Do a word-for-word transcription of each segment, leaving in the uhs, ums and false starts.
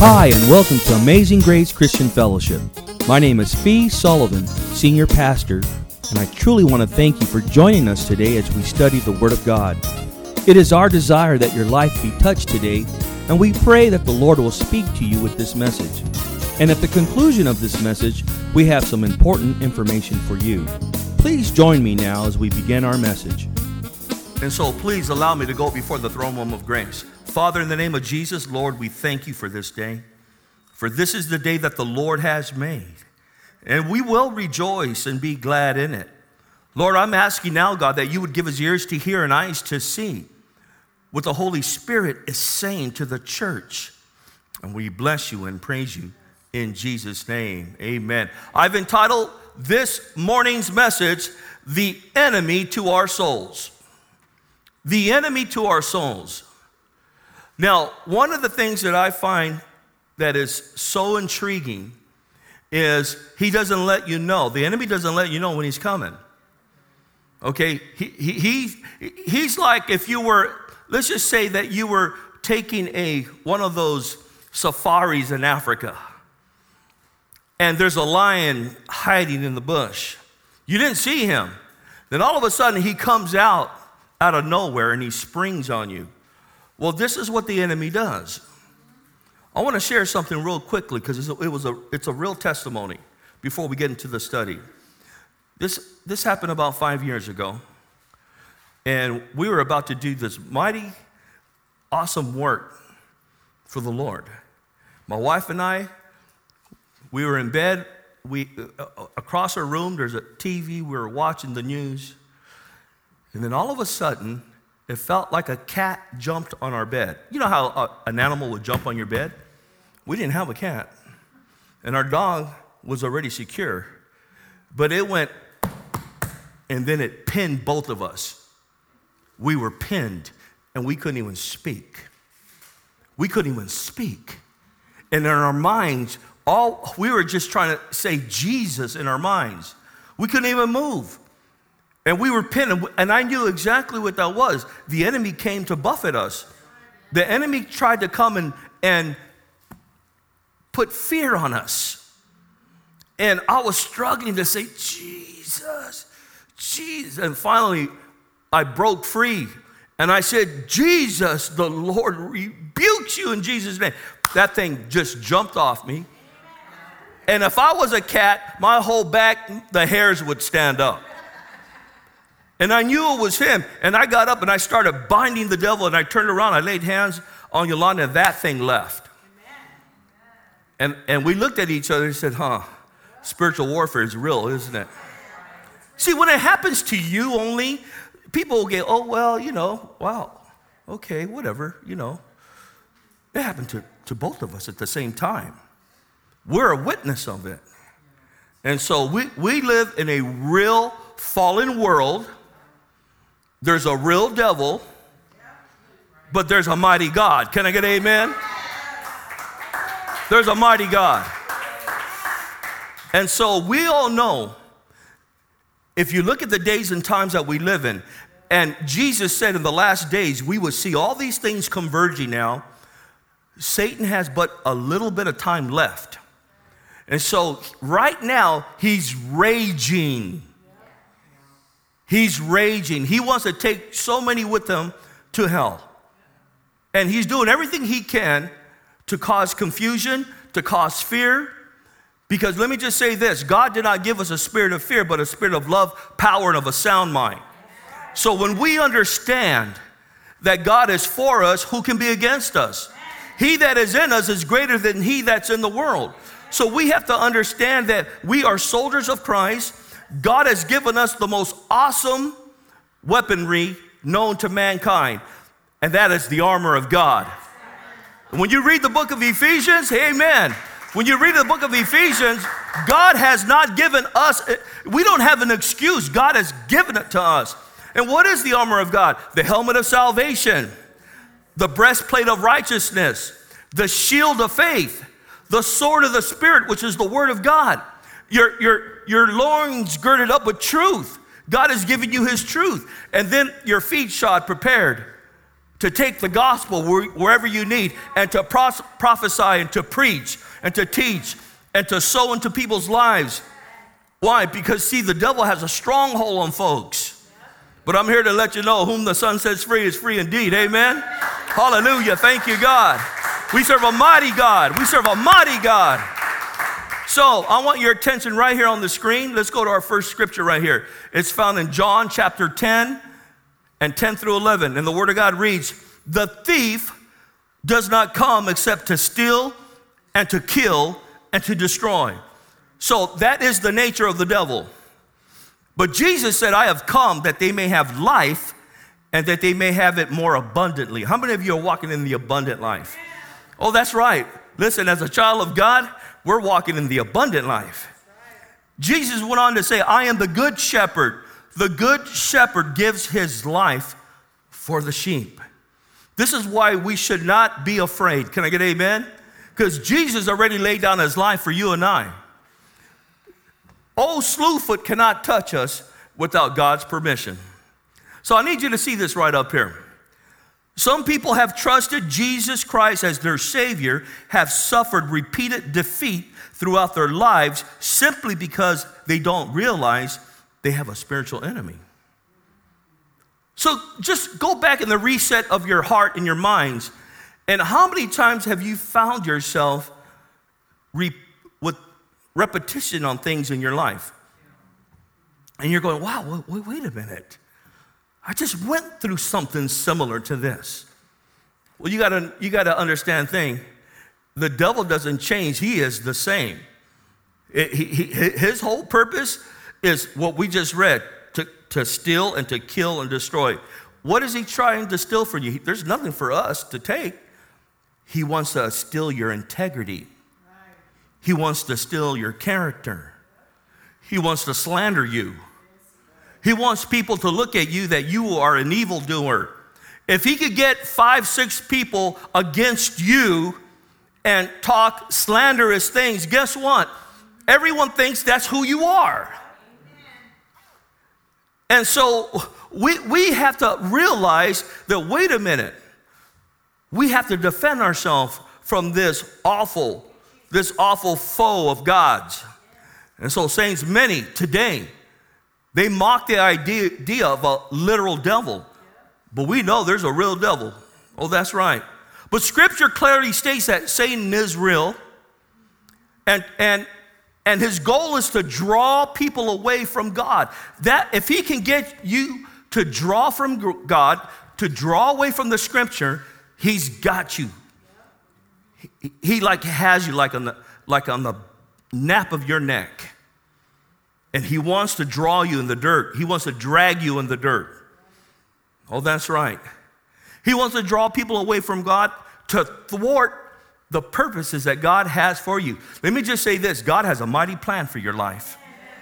Hi, and welcome to Amazing Grace Christian Fellowship. My name is Fee Sullivan, Senior Pastor, and I truly want to thank you for joining us today as we study the Word of God. It is our desire that your life be touched today, and we pray that the Lord will speak to you with this message. And at the conclusion of this message, we have some important information for you. Please join me now as we begin our message. And so please allow me to go before the throne room of grace. Father, in the name of Jesus, Lord, we thank you for this day. For this is the day that the Lord has made. And we will rejoice and be glad in it. Lord, I'm asking now, God, that you would give us ears to hear and eyes to see what the Holy Spirit is saying to the church. And we bless you and praise you in Jesus' name. Amen. I've entitled this morning's message, The Enemy to Our Souls. The enemy to our souls. Now, one of the things that I find that is so intriguing is he doesn't let you know. The enemy doesn't let you know when he's coming. Okay, he, he, he, he's like if you were, let's just say that you were taking a one of those safaris in Africa, and there's a lion hiding in the bush. You didn't see him. Then all of a sudden he comes out out of nowhere and he springs on you. Well, this is what the enemy does. I want to share something real quickly because it was a it's a real testimony before we get into the study. This this happened about five years ago, and we were about to do this mighty, awesome work for the Lord. My wife and I, we were in bed. We uh, across our room, there's a T V. We were watching the news, and then all of a sudden, it felt like a cat jumped on our bed. You know how uh, an animal would jump on your bed? We didn't have a cat. And our dog was already secure. But it went, and then it pinned both of us. We were pinned, and we couldn't even speak. We couldn't even speak. And in our minds, all we were just trying to say Jesus in our minds. We couldn't even move. And we were pinned, and I knew exactly what that was. The enemy came to buffet us. The enemy tried to come and, and put fear on us. And I was struggling to say, Jesus, Jesus. And finally, I broke free. And I said, Jesus, the Lord rebukes you in Jesus' name. That thing just jumped off me. And if I was a cat, my whole back, the hairs would stand up. And I knew it was him. And I got up and I started binding the devil. And I turned around. I laid hands on Yolanda, and that thing left. And, and we looked at each other and said, huh, spiritual warfare is real, isn't it? See, when it happens to you only, people will get, oh, well, you know, wow, okay, whatever, you know. It happened to, to both of us at the same time. We're a witness of it. And so we, we live in a real fallen world. There's a real devil, but there's a mighty God. Can I get an amen? There's a mighty God. And so we all know, if you look at the days and times that we live in, and Jesus said in the last days, we will see all these things converging now. Satan has but a little bit of time left. And so right now, he's raging. He's raging. He wants to take so many with him to hell. And he's doing everything he can to cause confusion, to cause fear. Because let me just say this, God did not give us a spirit of fear, but a spirit of love, power, and of a sound mind. So when we understand that God is for us, who can be against us? He that is in us is greater than he that's in the world. So we have to understand that we are soldiers of Christ. God has given us the most awesome weaponry known to mankind, and that is the armor of God. When you read the book of Ephesians, amen. When you read the book of Ephesians, God has not given us, we don't have an excuse. God has given it to us. And what is the armor of God? The helmet of salvation, the breastplate of righteousness, the shield of faith, the sword of the Spirit, which is the word of God. Your, your, your loins girded up with truth. God has given you his truth. And then your feet shod, prepared to take the gospel wherever you need, and to pros- prophesy and to preach and to teach and to sow into people's lives. Why? Because, see, the devil has a stronghold on folks. But I'm here to let you know, whom the Son sets free is free indeed. Amen? Hallelujah. Thank you, God. We serve a mighty God. We serve a mighty God. So I want your attention right here on the screen. Let's go to our first scripture right here. It's found in John chapter ten and ten through eleven. And the Word of God reads, "The thief does not come except to steal and to kill and to destroy." So that is the nature of the devil. But Jesus said, "I have come that they may have life and that they may have it more abundantly." How many of you are walking in the abundant life? Oh, that's right. Listen, as a child of God, we're walking in the abundant life. Jesus went on to say, "I am the good shepherd. The good shepherd gives his life for the sheep." This is why we should not be afraid. Can I get amen? Because Jesus already laid down his life for you and I. Old Slewfoot cannot touch us without God's permission. So I need you to see this right up here. Some people have trusted Jesus Christ as their Savior, have suffered repeated defeat throughout their lives simply because they don't realize they have a spiritual enemy. So just go back in the reset of your heart and your minds. And how many times have you found yourself re- with repetition on things in your life? And you're going, wow, wait, wait a minute. I just went through something similar to this. Well, you gotta, you gotta understand thing. The devil doesn't change. He is the same. It, he, he, his whole purpose is what we just read, to, to steal and to kill and destroy. What is he trying to steal from you? There's nothing for us to take. He wants to steal your integrity. He wants to steal your character. He wants to slander you. He wants people to look at you that you are an evildoer. If he could get five, six people against you and talk slanderous things, guess what? Everyone thinks that's who you are. And so we, we have to realize that, wait a minute, we have to defend ourselves from this awful, this awful foe of God's. And so, saints, many today, they mock the idea, idea of a literal devil. But we know there's a real devil. Oh, that's right. But Scripture clearly states that Satan is real. And, and, and his goal is to draw people away from God. That if he can get you to draw from God, to draw away from the Scripture, he's got you. He, he like has you like on the, like on the nape of your neck. And he wants to draw you in the dirt. He wants to drag you in the dirt. Oh, that's right. He wants to draw people away from God to thwart the purposes that God has for you. Let me just say this. God has a mighty plan for your life.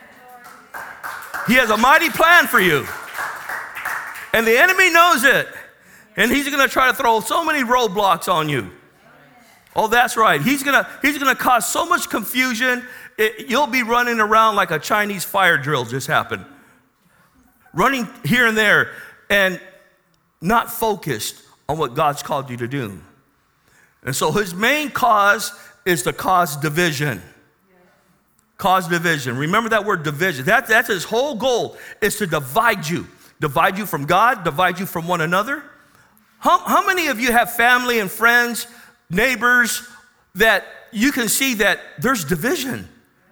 He has a mighty plan for you. And the enemy knows it. And he's going to try to throw so many roadblocks on you. Oh, that's right. He's going to, he's going to cause so much confusion. It, you'll be running around like a Chinese fire drill just happened. Running here and there and not focused on what God's called you to do. And so his main cause is to cause division. Cause division. Remember that word division. That, that's his whole goal, is to divide you. Divide you from God, divide you from one another. How, how many of you have family and friends, neighbors, that you can see that there's division?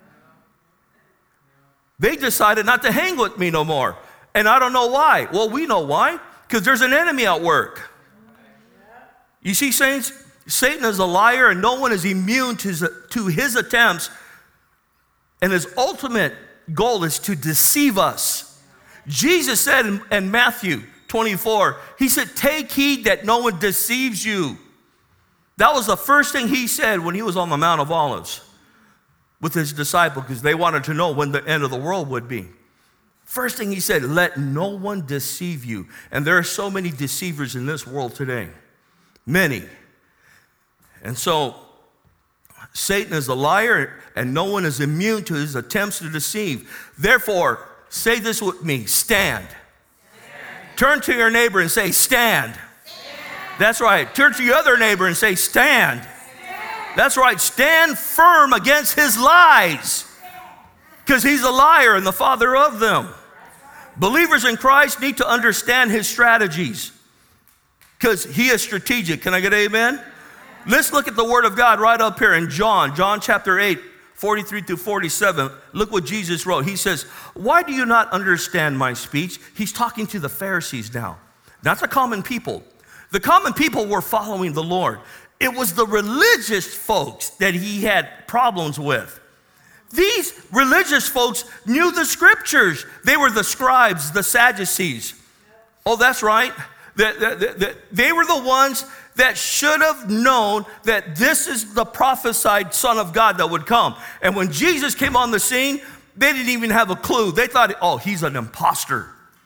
They decided not to hang with me no more. And I don't know why. Well, we know why. Because there's an enemy at work. You see, saints, Satan is a liar and no one is immune to his, to his attempts. And his ultimate goal is to deceive us. Jesus said in, in Matthew twenty-four, he said, take heed that no one deceives you. That was the first thing he said when he was on the Mount of Olives with his disciples, because they wanted to know when the end of the world would be. First thing he said, let no one deceive you. And there are so many deceivers in this world today. Many. And so Satan is a liar and no one is immune to his attempts to deceive. Therefore, say this with me, stand. Stand. Turn to your neighbor and say, stand. Stand. That's right. Turn to your other neighbor and say, stand. That's right. Stand firm against his lies, because he's a liar and the father of them. Believers in Christ need to understand his strategies, because he is strategic. Can I get an amen? Let's look at the word of God right up here in John, John chapter eight, forty-three through forty-seven. Look what Jesus wrote. He says, why do you not understand my speech? He's talking to the Pharisees now, not the common people. The common people were following the Lord. It was the religious folks that he had problems with. These religious folks knew the scriptures. They were the scribes, the Sadducees. Oh, that's right. They, they, they were the ones that should have known that this is the prophesied Son of God that would come. And when Jesus came on the scene, they didn't even have a clue. They thought, oh, he's an imposter.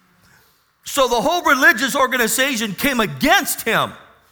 So the whole religious organization came against him.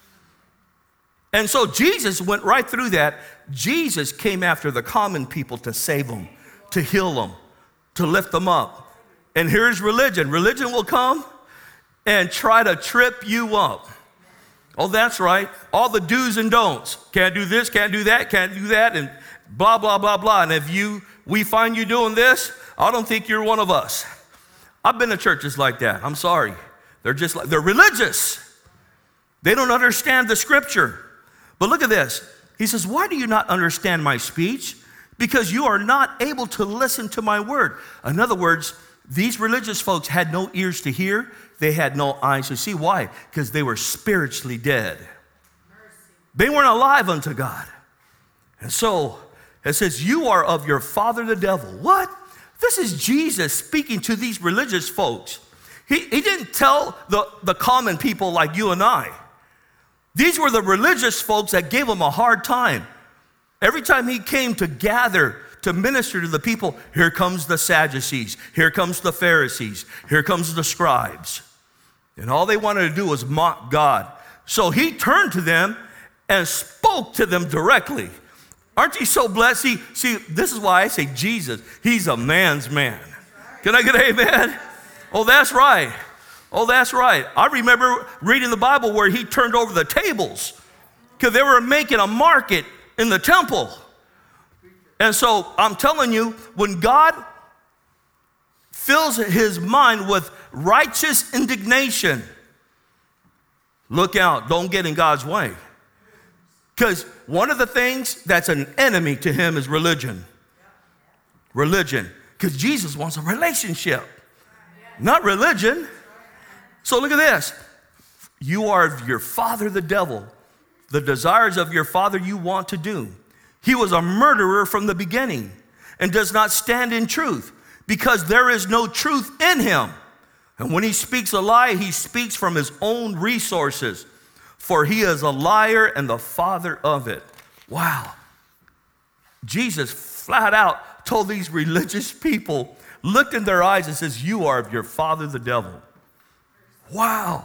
And so Jesus went right through that. Jesus came after the common people to save them, to heal them, to lift them up. And here's religion. Religion will come and try to trip you up. Oh, that's right. All the do's and don'ts. Can't do this, can't do that, can't do that, and blah, blah, blah, blah. And if you, we find you doing this, I don't think you're one of us. I've been to churches like that. I'm sorry. They're just like, they're religious. They don't understand the scripture. But look at this. He says, why do you not understand my speech? Because you are not able to listen to my word. In other words, these religious folks had no ears to hear. They had no eyes to see. Why? Because they were spiritually dead. They weren't alive unto God. And so it says, you are of your father the devil. What? This is Jesus speaking to these religious folks. He, he didn't tell the, the common people like you and I. These were the religious folks that gave him a hard time. Every time he came to gather to minister to the people, here comes the Sadducees, here comes the Pharisees, here comes the scribes. And all they wanted to do was mock God. So he turned to them and spoke to them directly. Aren't you so blessed? See, see, this is why I say Jesus, he's a man's man. Can I get an amen? Oh, that's right. Oh, that's right. I remember reading the Bible where he turned over the tables because they were making a market in the temple. And so I'm telling you, when God fills his mind with righteous indignation, look out, don't get in God's way. Because one of the things that's an enemy to him is religion. Religion. Because Jesus wants a relationship, not religion. So look at this. You are of your father the devil. The desires of your father you want to do. He was a murderer from the beginning and does not stand in truth because there is no truth in him. And when he speaks a lie, he speaks from his own resources, for he is a liar and the father of it. Wow. Jesus flat out told these religious people, looked in their eyes and says, you are of your father the devil. Wow.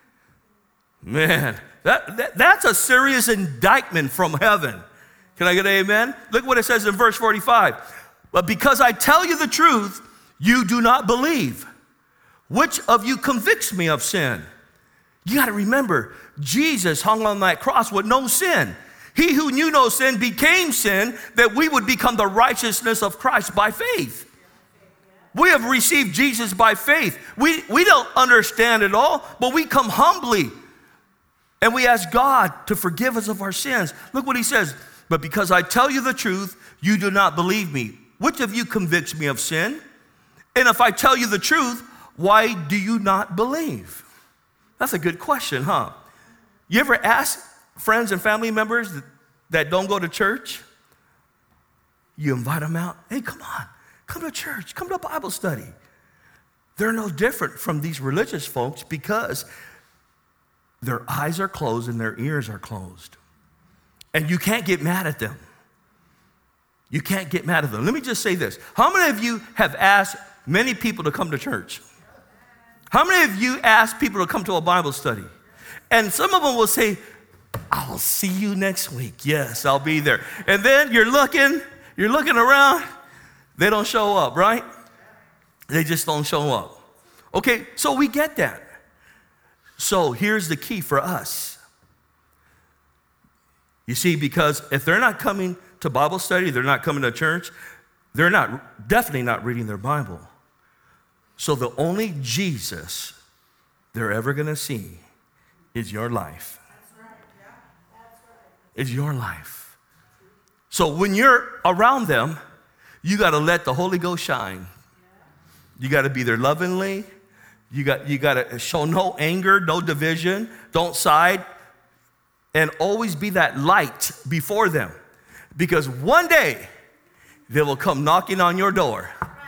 Man, that, that, that's a serious indictment from heaven. Can I get an amen? Look what it says in verse forty-five. But because I tell you the truth, you do not believe. Which of you convicts me of sin? You got to remember, Jesus hung on that cross with no sin. He who knew no sin became sin that we would become the righteousness of Christ by faith. We have received Jesus by faith. We, we don't understand it all, but we come humbly and we ask God to forgive us of our sins. Look what he says. But because I tell you the truth, you do not believe me. Which of you convicts me of sin? And if I tell you the truth, why do you not believe? That's a good question, huh? You ever ask friends and family members that, that don't go to church? You invite them out. Hey, come on. Come to church. Come to Bible study. They're no different from these religious folks because their eyes are closed and their ears are closed. And you can't get mad at them. You can't get mad at them. Let me just say this. How many of you have asked many people to come to church? How many of you ask people to come to a Bible study? And some of them will say, I'll see you next week. Yes, I'll be there. And then you're looking, you're looking around. They don't show up, right? They just don't show up. Okay, so we get that. So here's the key for us. You see, because if they're not coming to Bible study, they're not coming to church, they're not definitely not reading their Bible. So the only Jesus they're ever going to see is your life. That's right. Yeah. That's right. Is your life. So when you're around them, you got to let the Holy Ghost shine. You got to be there lovingly. You got you got to show no anger, no division. Don't side, and always be that light before them, because one day they will come knocking on your door.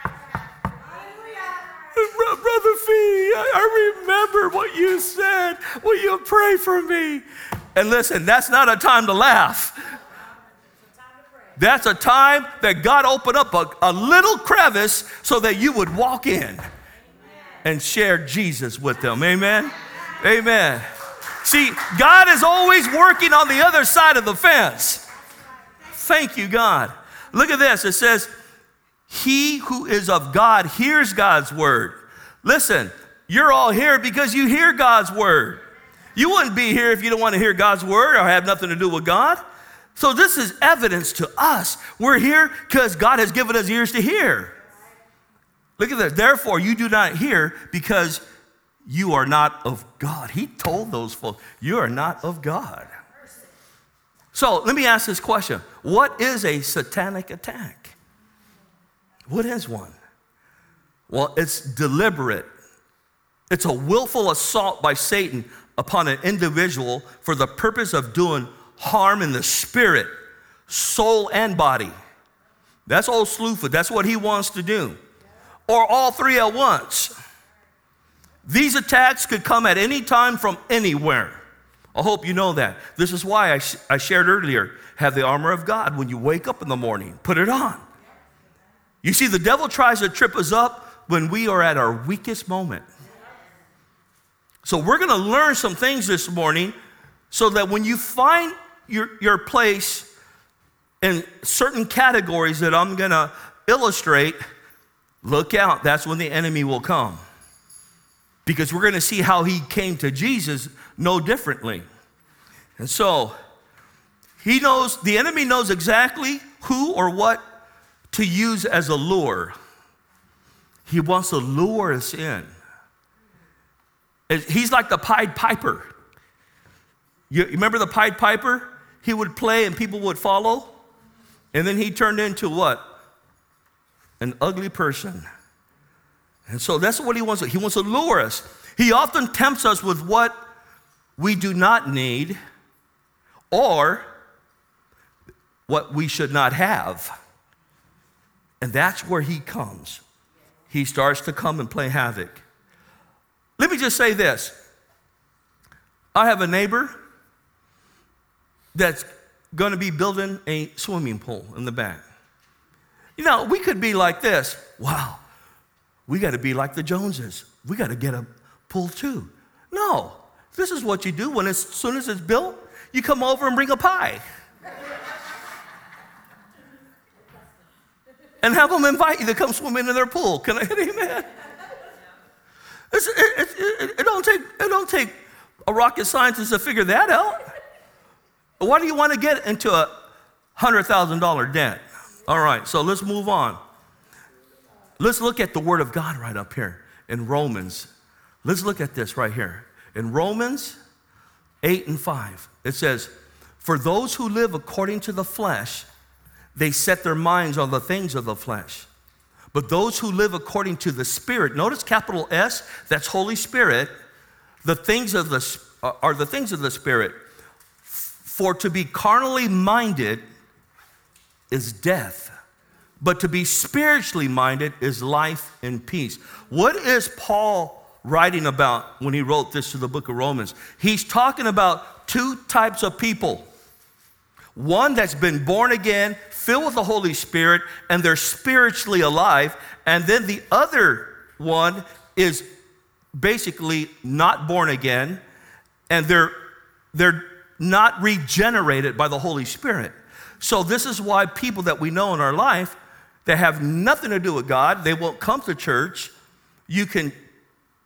Brother Fee, I remember what you said. Will you pray for me? And listen, that's not a time to laugh. That's a time that God opened up a, a little crevice so that you would walk in and share Jesus with them. Amen? Amen. See, God is always working on the other side of the fence. Thank you, God. Look at this. It says, he who is of God hears God's word. Listen, you're all here because you hear God's word. You wouldn't be here if you don't want to hear God's word or have nothing to do with God. So this is evidence to us. We're here because God has given us ears to hear. Look at this. Therefore, you do not hear because you are not of God. He told those folks, you are not of God. So let me ask this question. What is a satanic attack? What is one? Well, it's deliberate. It's a willful assault by Satan upon an individual for the purpose of doing harm in the spirit, soul, and body. That's old Slewfoot. That's what he wants to do. Or all three at once. These attacks could come at any time from anywhere. I hope you know that. This is why I, sh- I shared earlier, have the armor of God when you wake up in the morning. Put it on. You see, the devil tries to trip us up when we are at our weakest moment. So we're going to learn some things this morning so that when you find your, your place in certain categories that I'm going to illustrate, look out. That's when the enemy will come. Because we're going to see how he came to Jesus no differently. And so he knows, the enemy knows exactly who or what to use as a lure. He wants to lure us in. He's like the Pied Piper. You remember the Pied Piper? He would play and people would follow. And then he turned into what? An ugly person. And so that's what he wants. He wants to lure us. He often tempts us with what we do not need or what we should not have. And that's where he comes. He starts to come and play havoc. Let me just say this. I have a neighbor that's going to be building a swimming pool in the back. You know, we could be like this. Wow, we got to be like the Joneses. We got to get a pool too. No, this is what you do when it's, as soon as it's built, you come over and bring a pie. And have them invite you to come swim into their pool. Can I hit amen? It's, it, it, it, it, don't take, it don't take a rocket scientist to figure that out. Why do you want to get into a one hundred thousand dollars debt? All right, so let's move on. Let's look at the Word of God right up here in Romans. Let's look at this right here. In Romans eight and five, it says, for those who live according to the flesh, they set their minds on the things of the flesh. But those who live according to the Spirit, notice capital S, that's Holy Spirit, the things of the, are the things of the Spirit. For to be carnally minded is death, but to be spiritually minded is life and peace. What is Paul writing about when he wrote this to the book of Romans? He's talking about two types of people. One that's been born again, filled with the Holy Spirit, and they're spiritually alive. And then the other one is basically not born again, and they're, they're not regenerated by the Holy Spirit. So this is why people that we know in our life that have nothing to do with God, they won't come to church. You can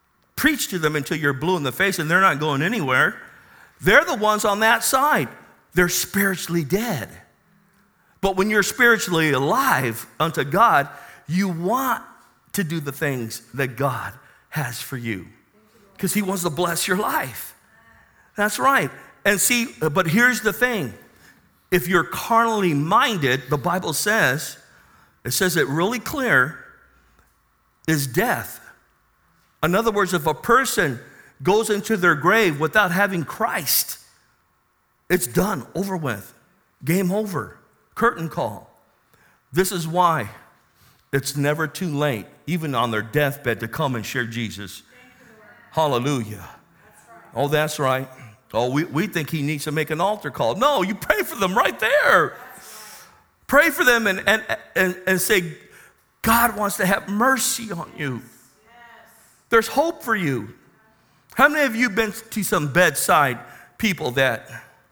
preach to them until you're blue in the face and they're not going anywhere. They're the ones on that side. they're spiritually dead. But when you're spiritually alive unto God, you want to do the things that God has for you because he wants to bless your life. That's right. And see, but here's the thing. If you're carnally minded, the Bible says, it says it really clear, is death. In other words, if a person goes into their grave without having Christ, it's done, over with, game over, curtain call. This is why it's never too late, even on their deathbed, to come and share Jesus. Hallelujah. Oh, that's right. Oh, we, we think he needs to make an altar call. No, you pray for them right there. Pray for them and, and, and, and say, God wants to have mercy on you. There's hope for you. How many of you been to some bedside people that...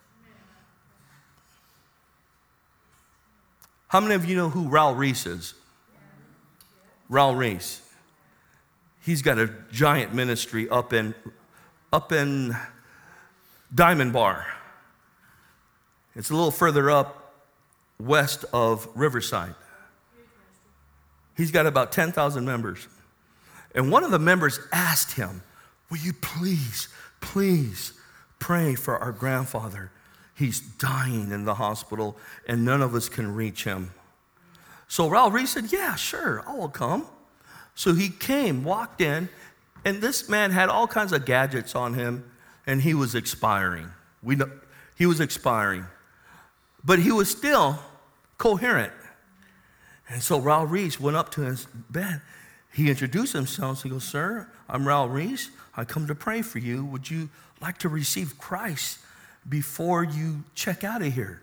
How many of you know who Raul Reese is? Raul Reese. He's got a giant ministry up in, up in Diamond Bar. It's a little further up west of Riverside. He's got about ten thousand members. And one of the members asked him, will you please, please pray for our grandfather? He's dying in the hospital and none of us can reach him. So Raul Reese said, yeah, sure, I will come. So he came, walked in, and this man had all kinds of gadgets on him, and he was expiring. We know, he was expiring. But he was still coherent. And so Raul Reese went up to his bed. He introduced himself. He goes, sir, I'm Raul Reese. I come to pray for you. Would you like to receive Christ before you check out of here?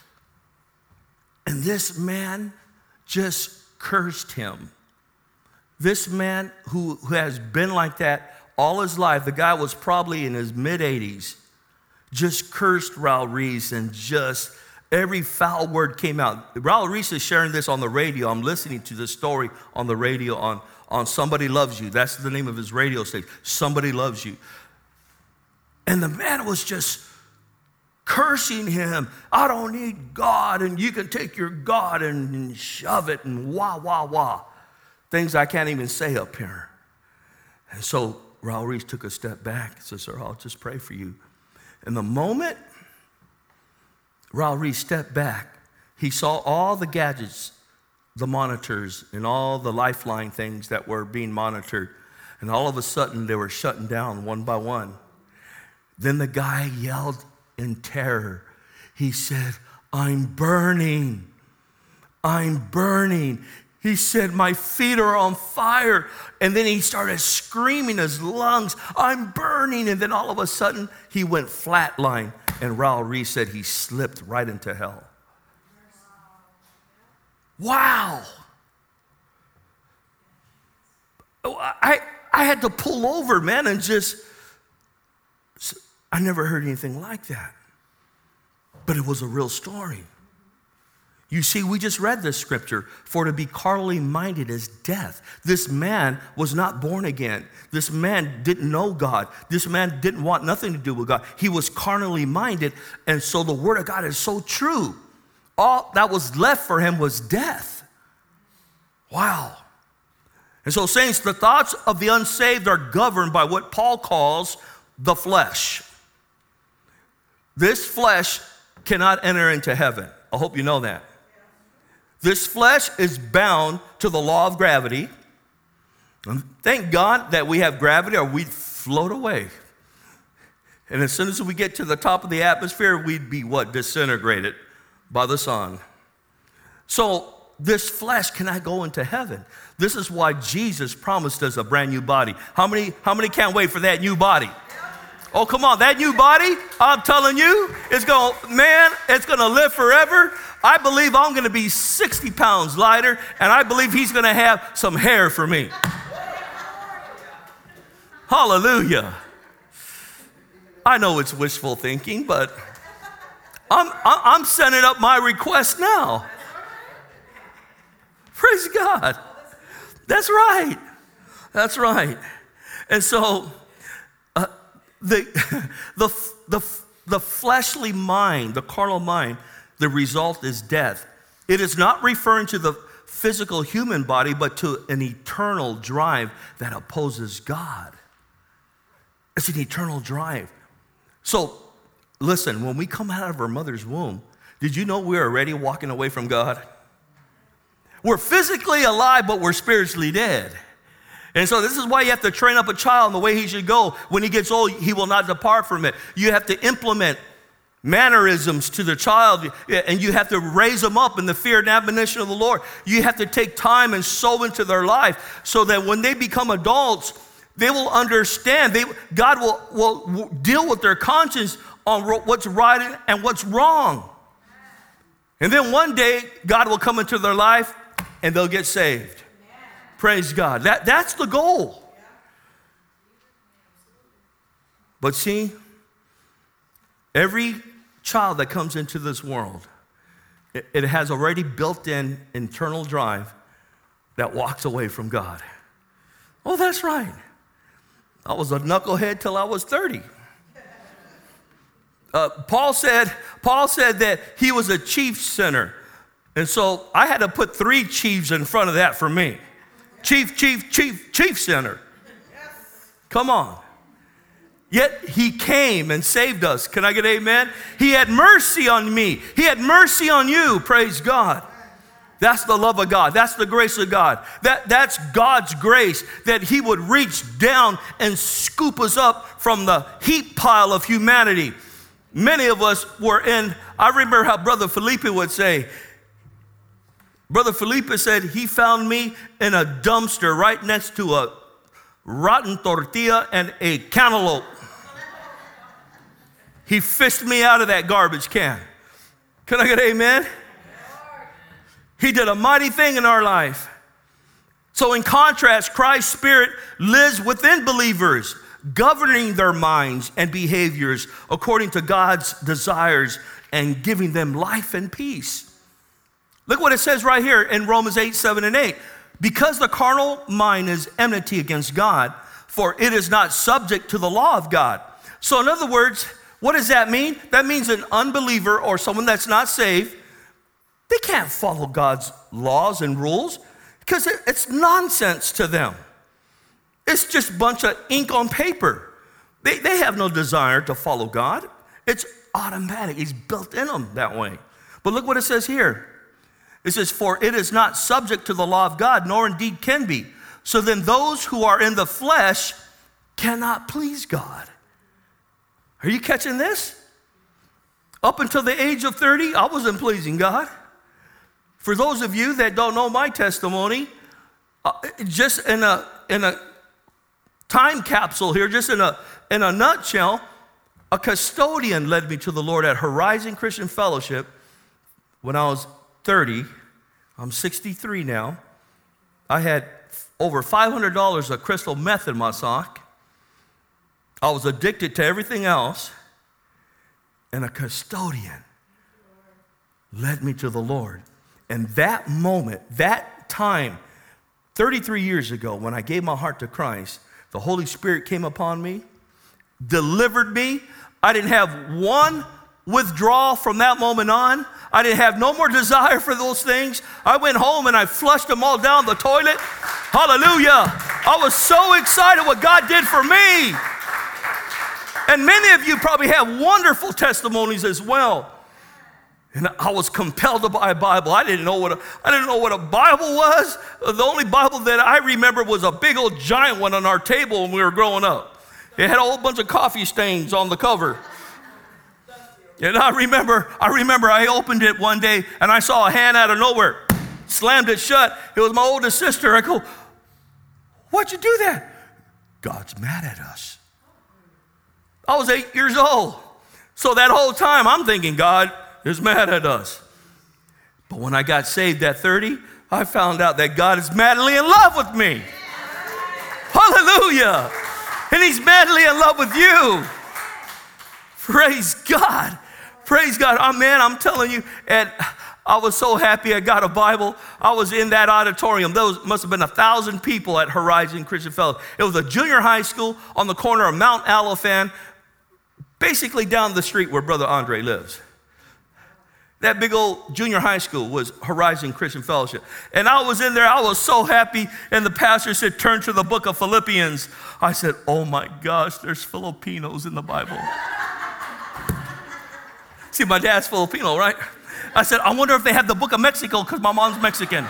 And this man just cursed him. This man who, who has been like that all his life, the guy was probably in his mid-eighties, just cursed Raul Reese, and just every foul word came out. Raul Reese is sharing this on the radio. I'm listening to this story on the radio on, on Somebody Loves You. That's the name of his radio station, Somebody Loves You. And the man was just cursing him. I don't need God, and you can take your God and, and shove it, and wah, wah, wah. Things I can't even say up here. And so Raul Reese took a step back and said, sir, I'll just pray for you. And the moment Raul Reese stepped back, he saw all the gadgets, the monitors, and all the lifeline things that were being monitored. And all of a sudden, they were shutting down one by one. Then the guy yelled in terror. He said, I'm burning. I'm burning. He said, my feet are on fire. And then he started screaming his lungs, I'm burning. And then all of a sudden, he went flatline. And Raul Reese said he slipped right into hell. Wow. I, I had to pull over, man, and just, I never heard anything like that. But it was a real story. You see, we just read this scripture, for to be carnally minded is death. This man was not born again. This man didn't know God. This man didn't want nothing to do with God. He was carnally minded, and so the word of God is so true. All that was left for him was death. Wow. And so, saints, the thoughts of the unsaved are governed by what Paul calls the flesh. This flesh cannot enter into heaven. I hope you know that. This flesh is bound to the law of gravity. And thank God that we have gravity, or we'd float away. And as soon as we get to the top of the atmosphere, we'd be what? Disintegrated by the sun. So this flesh cannot go into heaven. This is why Jesus promised us a brand new body. How many, how many can't wait for that new body? Oh, come on, that new body, I'm telling you, it's going to, man, it's going to live forever. I believe I'm going to be sixty pounds lighter, and I believe he's going to have some hair for me. Hallelujah. I know it's wishful thinking, but I'm, I'm sending up my request now. Praise God. That's right. That's right. And so, uh, The, the, the, the fleshly mind, the carnal mind, the result is death. It is not referring to the physical human body, but to an eternal drive that opposes God. It's an eternal drive. So, listen, when we come out of our mother's womb, did you know we're already walking away from God? We're physically alive, but we're spiritually dead. And so this is why you have to train up a child in the way he should go. When he gets old, he will not depart from it. You have to implement mannerisms to the child, and you have to raise them up in the fear and admonition of the Lord. You have to take time and sow into their life so that when they become adults, they will understand. They, God will, will deal with their conscience on what's right and what's wrong. And then one day, God will come into their life and they'll get saved. Praise God. That, that's the goal. But see, every child that comes into this world, it, it has already built-in internal drive that walks away from God. Oh, that's right. I was a knucklehead till I was thirty. Uh, Paul said, Paul said that he was a chief sinner. And so I had to put three chiefs in front of that for me. Chief, chief, chief, chief sinner. Come on. Yet he came and saved us. Can I get amen? He had mercy on me. He had mercy on you. Praise God. That's the love of God. That's the grace of God. That, that's God's grace, that he would reach down and scoop us up from the heap pile of humanity. Many of us were in, I remember how Brother Felipe would say, Brother Felipe said he found me in a dumpster right next to a rotten tortilla and a cantaloupe. He fished me out of that garbage can. Can I get an amen? He did a mighty thing in our life. So in contrast, Christ's Spirit lives within believers, governing their minds and behaviors according to God's desires and giving them life and peace. Look what it says right here in Romans eight, seven, and eight. Because the carnal mind is enmity against God, for it is not subject to the law of God. So in other words, what does that mean? That means an unbeliever or someone that's not saved, they can't follow God's laws and rules because it's nonsense to them. It's just a bunch of ink on paper. They, they have no desire to follow God. It's automatic. He's built in them that way. But look what it says here. It says, for it is not subject to the law of God, nor indeed can be. So then those who are in the flesh cannot please God. Are you catching this? Up until the age of thirty, I wasn't pleasing God. For those of you that don't know my testimony, uh, just in a, in a time capsule here, just in a, in a nutshell, a custodian led me to the Lord at Horizon Christian Fellowship when I was thirty. I'm sixty-three now. I had over five hundred dollars of crystal meth in my sock. I was addicted to everything else. And a custodian led me to the Lord. And that moment, that time, thirty-three years ago, when I gave my heart to Christ, the Holy Spirit came upon me, delivered me. I didn't have one withdrawal from that moment on. I didn't have no more desire for those things. I went home and I flushed them all down the toilet. Hallelujah. I was so excited what God did for me. And many of you probably have wonderful testimonies as well. And I was compelled to buy a Bible. I didn't know what a, I didn't know what a Bible was. The only Bible that I remember was a big old giant one on our table when we were growing up. It had a whole bunch of coffee stains on the cover. And I remember, I remember I opened it one day and I saw a hand out of nowhere, slammed it shut. It was my oldest sister. I go, why'd you do that? God's mad at us. I was eight years old. So that whole time I'm thinking God is mad at us. But when I got saved at thirty, I found out that God is madly in love with me. Hallelujah. And he's madly in love with you. Praise God. Praise God. Oh, man, I'm telling you, and I was so happy I got a Bible. I was in that auditorium. There was, must have been a thousand people at Horizon Christian Fellowship. It was a junior high school on the corner of Mount Alafan. basically down the street where Brother Andre lives. That big old junior high school was Horizon Christian Fellowship. And I was in there, I was so happy, and the pastor said, turn to the book of Philippians. I said, oh my gosh, there's Filipinos in the Bible. See, my dad's Filipino, right? I said, I wonder if they have the book of Mexico, because my mom's Mexican.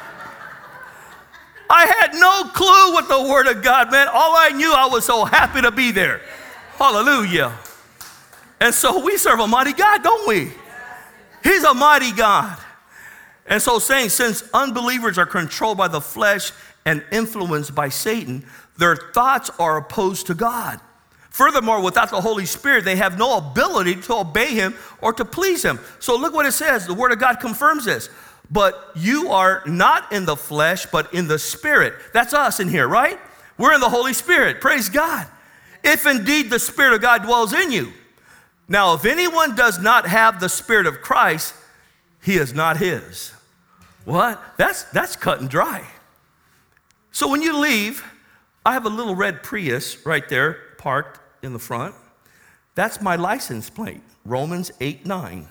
I had no clue what the Word of God meant. All I knew, I was so happy to be there. Hallelujah. And so we serve a mighty God, don't we? He's a mighty God. And so saying, since unbelievers are controlled by the flesh and influenced by Satan, their thoughts are opposed to God. Furthermore, without the Holy Spirit, they have no ability to obey him or to please him. So look what it says. The Word of God confirms this. But you are not in the flesh, but in the Spirit. That's us in here, right? We're in the Holy Spirit. Praise God. If indeed the Spirit of God dwells in you. Now, if anyone does not have the Spirit of Christ, he is not his. What? That's, that's cut and dry. So when you leave, I have a little red Prius right there parked in the front. That's my license plate, Romans eight nine.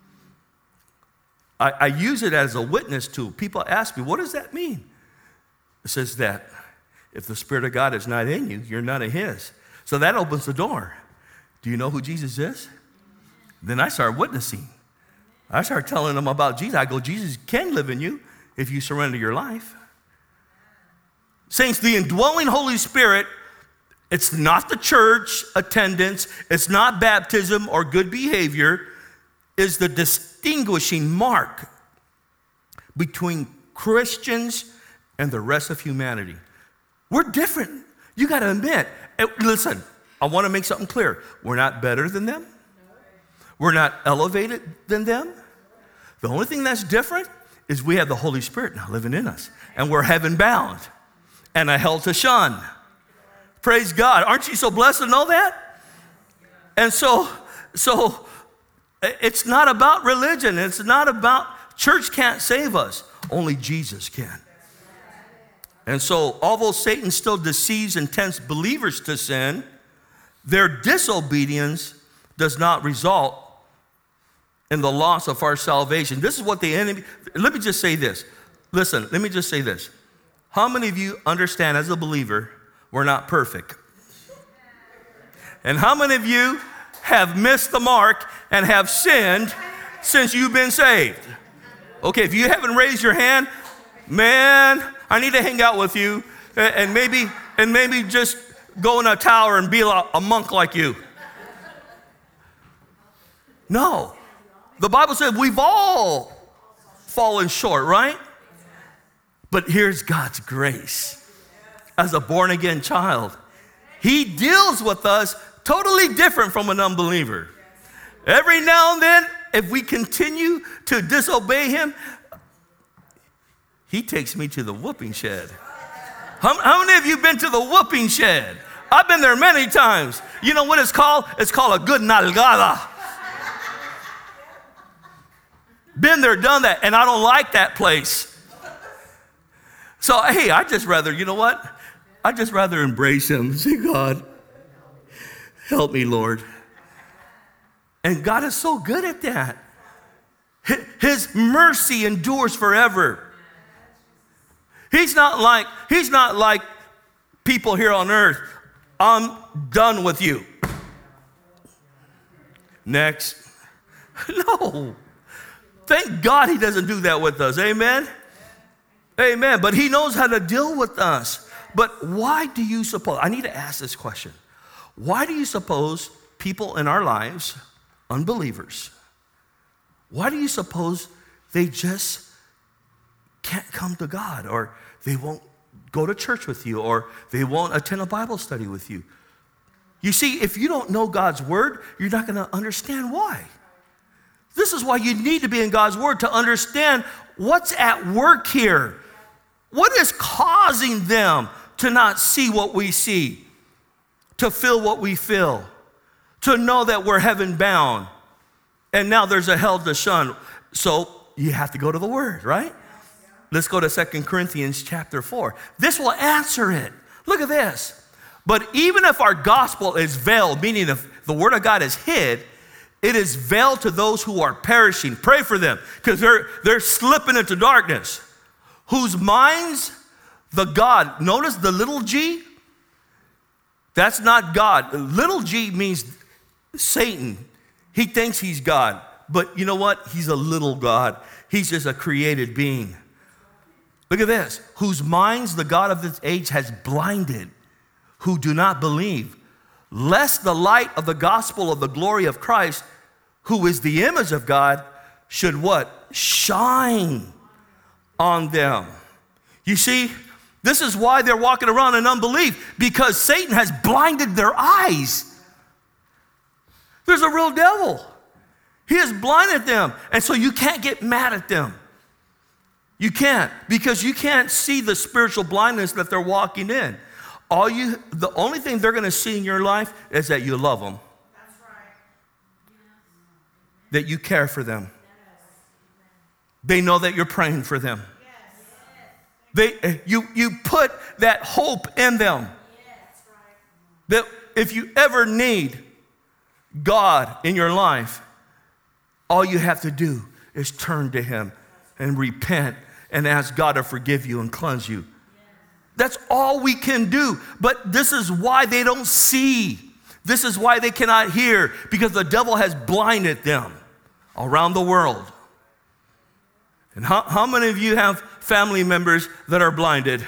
I, I use it as a witness tool. People ask me, what does that mean? It says that if the Spirit of God is not in you, you're not in his. So that opens the door. Do you know who Jesus is? Then I start witnessing. I start telling them about Jesus. I go, Jesus can live in you if you surrender your life. Saints, the indwelling Holy Spirit, it's not the church attendance, it's not baptism or good behavior, is the distinguishing mark between Christians and the rest of humanity. We're different. You got to admit. Listen, I want to make something clear. We're not better than them. We're not elevated than them. The only thing that's different is we have the Holy Spirit now living in us. And we're heaven bound and a hell to shun. Praise God. Aren't you so blessed to know that? And so, so it's not about religion. It's not about, church can't save us. Only Jesus can. And so, although Satan still deceives and tempts believers to sin, their disobedience does not result in the loss of our salvation. This is what the enemy, let me just say this. Listen, let me just say this. How many of you understand as a believer, we're not perfect? And how many of you have missed the mark and have sinned since you've been saved? Okay, if you haven't raised your hand, man, I need to hang out with you and maybe, and maybe just go in a tower and be a, a monk like you. No. The Bible says we've all fallen short, right? But here's God's grace. As a born-again child, he deals with us totally different from an unbeliever. Every now and then, if we continue to disobey him, he takes me to the whooping shed. How, how many of you been to the whooping shed? I've been there many times. You know what it's called? It's called a good nalgada. Been there, done that, and I don't like that place. So, hey, I just rather, you know what? I just rather embrace him. Say, God, help me, Lord. And God is so good at that. His mercy endures forever. He's not like, he's not like people here on earth. I'm done with you. Next. No. Thank God he doesn't do that with us. Amen? Amen. But he knows how to deal with us. But why do you suppose, I need to ask this question. Why do you suppose people in our lives, unbelievers, why do you suppose they just can't come to God, or they won't go to church with you, or they won't attend a Bible study with you? You see, if you don't know God's word, you're not going to understand why. This is why you need to be in God's word to understand what's at work here. What is causing them to not see what we see, to feel what we feel, to know that we're heaven bound, and now there's a hell to shun? So you have to go to the word, right? Let's go to Second Corinthians chapter four. This will answer it. Look at this. But even if our gospel is veiled, meaning if the word of God is hid, it is veiled to those who are perishing. Pray for them, because they're, they're slipping into darkness. Whose minds the God, notice the little g, that's not God. Little g means Satan. He thinks he's God, but you know what? He's a little God. He's just a created being. Look at this. Whose minds the God of this age has blinded, who do not believe, lest the light of the gospel of the glory of Christ, who is the image of God, should what? Shine on them. You see, this is why they're walking around in unbelief, because Satan has blinded their eyes. There's a real devil. He has blinded them, and so you can't get mad at them. You can't, because you can't see the spiritual blindness that they're walking in. All you, the only thing they're going to see in your life is that you love them. That's right. That you care for them. Yes. They know that you're praying for them. Yes. They, you, you put that hope in them. Yes. That if you ever need God in your life, all you have to do is turn to Him and repent and ask God to forgive you and cleanse you. That's all we can do. But this is why they don't see. This is why they cannot hear, because the devil has blinded them around the world. And how, how many of you have family members that are blinded?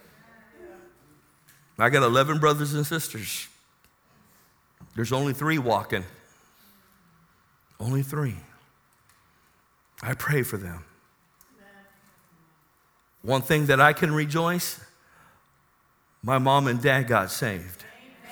I got eleven brothers and sisters. There's only three walking. Only three. I pray for them. One thing that I can rejoice, my mom and dad got saved.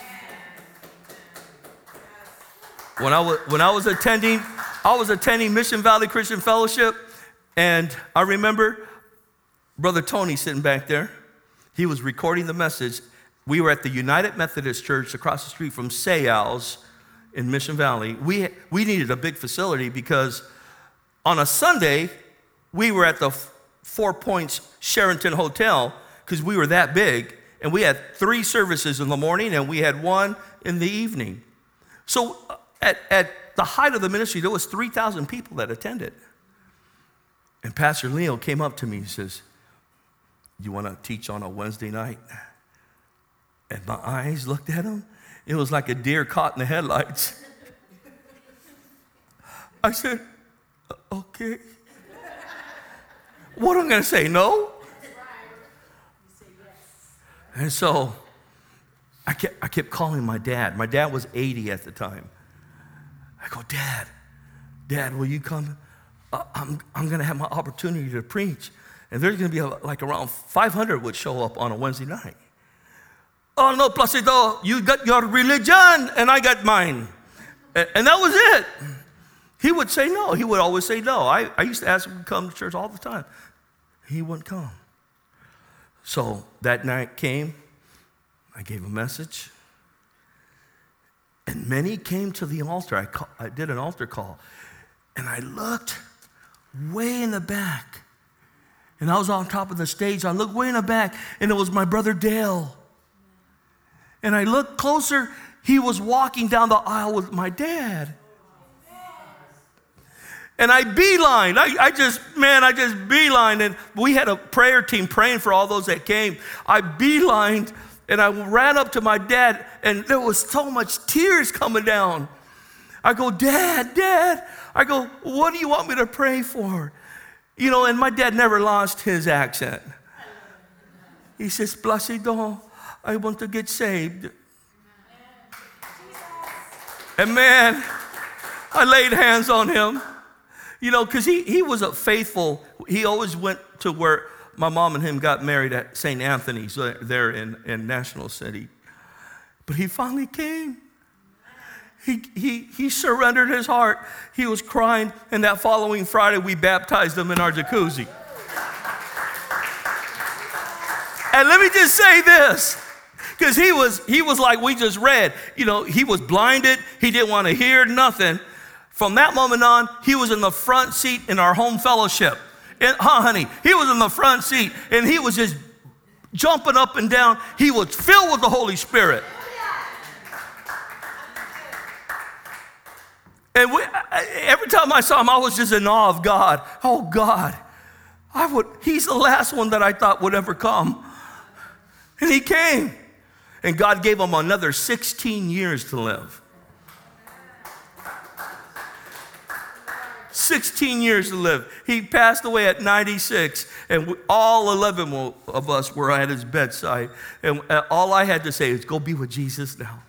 When I was, when I was attending, I was attending Mission Valley Christian Fellowship, and I remember Brother Tony sitting back there. He was recording the message. We were at the United Methodist Church across the street from Sayals in Mission Valley. We, we needed a big facility because on a Sunday, we were at the Four Points Sheraton Hotel because we were that big, and we had three services in the morning and we had one in the evening. So at, at the height of the ministry, there was three thousand people that attended. And Pastor Leo came up to me and says, "You want to teach on a Wednesday night?" And my eyes looked at him. It was like a deer caught in the headlights. I said, "Okay." What am I going to say? No? And so I kept, I kept calling my dad. My dad was eighty at the time. I go, "Dad, Dad, will you come? Uh, I'm, I'm going to have my opportunity to preach. And there's going to be a, like around five hundred would show up on a Wednesday night." "Oh, no, Placido, you got your religion and I got mine." And, and that was it. He would say no. He would always say no. I, I used to ask him to come to church all the time. He wouldn't come. So that night came, I gave a message, and many came to the altar. I, call, I did an altar call, and I looked way in the back, and I was on top of the stage. I looked way in the back, and it was my brother Dale. And I looked closer, he was walking down the aisle with my dad. And I beelined. I, I just, man, I just beelined. And we had a prayer team praying for all those that came. I beelined, and I ran up to my dad, and there was so much tears coming down. I go, "Dad, Dad." I go, "What do you want me to pray for?" You know, and my dad never lost his accent. He says, "Placido, I want to get saved." And man, I laid hands on him. You know, because he, he was a faithful, he always went to where my mom and him got married at Saint Anthony's there in, in National City. But he finally came. He, he, he surrendered his heart. He was crying, and that following Friday, we baptized him in our jacuzzi. And let me just say this, because he was, he was like we just read. You know, he was blinded. He didn't want to hear nothing. From that moment on, he was in the front seat in our home fellowship. And, huh, honey? He was in the front seat, and he was just jumping up and down. He was filled with the Holy Spirit. And we, every time I saw him, I was just in awe of God. Oh, God, I would, he's the last one that I thought would ever come. And he came. And God gave him another sixteen years to live. sixteen years to live. He passed away at ninety-six, and we, all eleven of us were at his bedside. And all I had to say is, go be with Jesus now.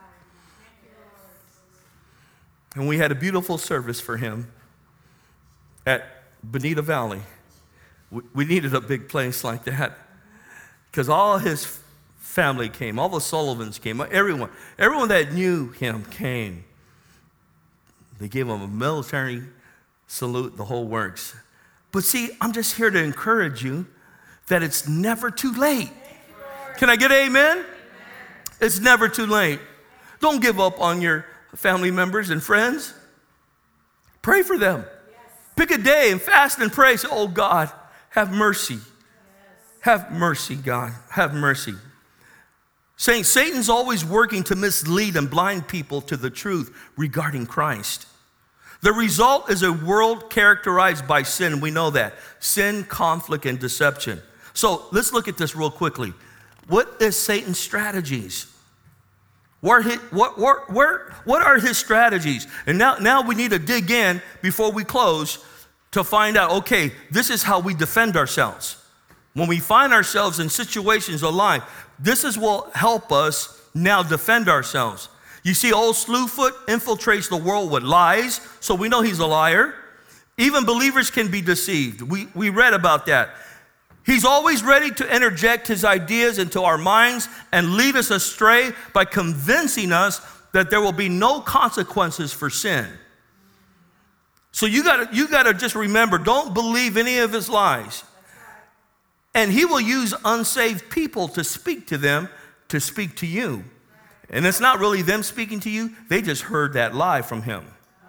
And we had a beautiful service for him at Bonita Valley. We, we needed a big place like that because all his family came, all the Sullivans came, everyone, everyone that knew him came. They gave him a military salute, the whole works. But see, I'm just here to encourage you that it's never too late. Can I get an amen? Amen? It's never too late. Don't give up on your family members and friends. Pray for them. Yes. Pick a day and fast and pray. Say, oh God, have mercy. Yes. Have mercy, God. Have mercy. Saying Satan's always working to mislead and blind people to the truth regarding Christ. The result is a world characterized by sin. We know that. Sin, conflict, and deception. So let's look at this real quickly. What is Satan's strategies? Where, what, where, where, what are his strategies? And now, now we need to dig in before we close to find out, okay, this is how we defend ourselves. When we find ourselves in situations of life, this is what will help us now defend ourselves. You see, old Slewfoot infiltrates the world with lies, so we know he's a liar. Even believers can be deceived. We, we read about that. He's always ready to interject his ideas into our minds and lead us astray by convincing us that there will be no consequences for sin. So you gotta, you gotta just remember, don't believe any of his lies. And he will use unsaved people to speak to them, to speak to you. And it's not really them speaking to you. They just heard that lie from him.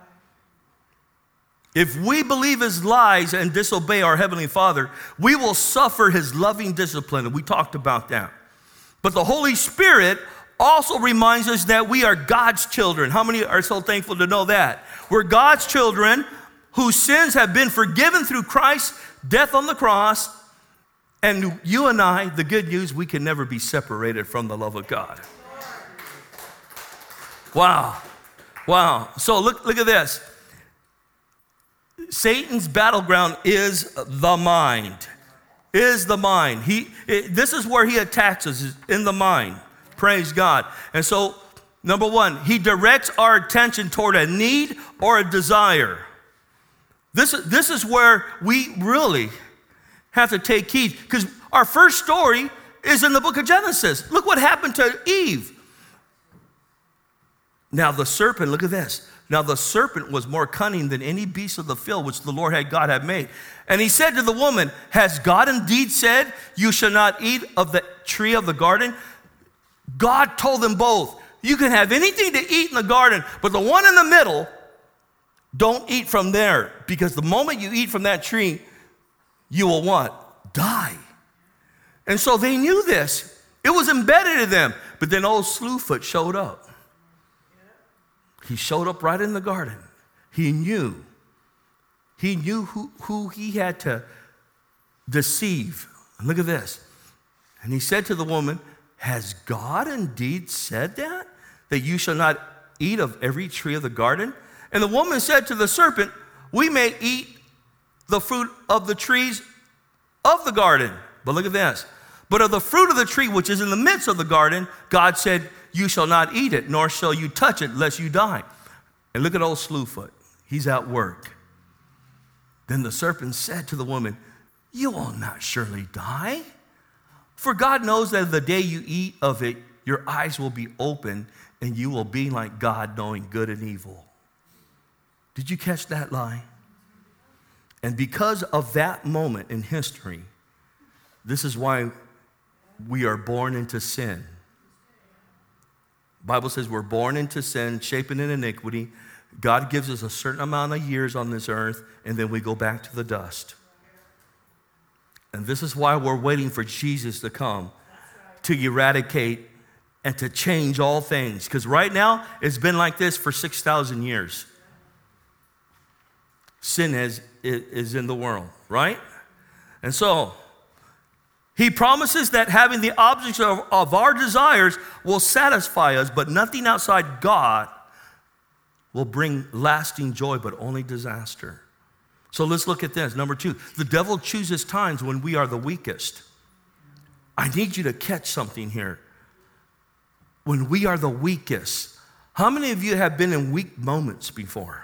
If we believe his lies and disobey our Heavenly Father, we will suffer his loving discipline. And we talked about that. But the Holy Spirit also reminds us that we are God's children. How many are so thankful to know that? We're God's children whose sins have been forgiven through Christ's death on the cross. And you and I, the good news, we can never be separated from the love of God. Wow. Wow. So look, look at this. Satan's battleground is the mind. Is the mind. He, it, this is where he attacks us, is in the mind. Praise God. And so, number one, he directs our attention toward a need or a desire. This, this is where we really have to take heed, because our first story is in the book of Genesis. Look what happened to Eve. Now the serpent, look at this. Now the serpent was more cunning than any beast of the field which the Lord had God had made. And he said to the woman, has God indeed said, you shall not eat of the tree of the garden? God told them both, you can have anything to eat in the garden, but the one in the middle, don't eat from there, because the moment you eat from that tree, you will what? Die. And so they knew this. It was embedded in them. But then old Slewfoot showed up. He showed up right in the garden. He knew. He knew who, who he had to deceive. Look at this. And he said to the woman, has God indeed said that? That you shall not eat of every tree of the garden? And the woman said to the serpent, we may eat the fruit of the trees of the garden. But look at this. But of the fruit of the tree which is in the midst of the garden, God said, you shall not eat it, nor shall you touch it, lest you die. And look at old Slewfoot. He's at work. Then the serpent said to the woman, you will not surely die. For God knows that the day you eat of it, your eyes will be open, and you will be like God, knowing good and evil. Did you catch that lie? And because of that moment in history, this is why we are born into sin. The Bible says we're born into sin, shapen in iniquity. God gives us a certain amount of years on this earth, and then we go back to the dust. And this is why we're waiting for Jesus to come to eradicate and to change all things. Because right now, it's been like this for six thousand years. sin is, is in the world, right? And so, he promises that having the objects of, of our desires will satisfy us, but nothing outside God will bring lasting joy, but only disaster. So let's look at this. Number two, the devil chooses times when we are the weakest. I need you to catch something here. When we are the weakest. How many of you have been in weak moments before?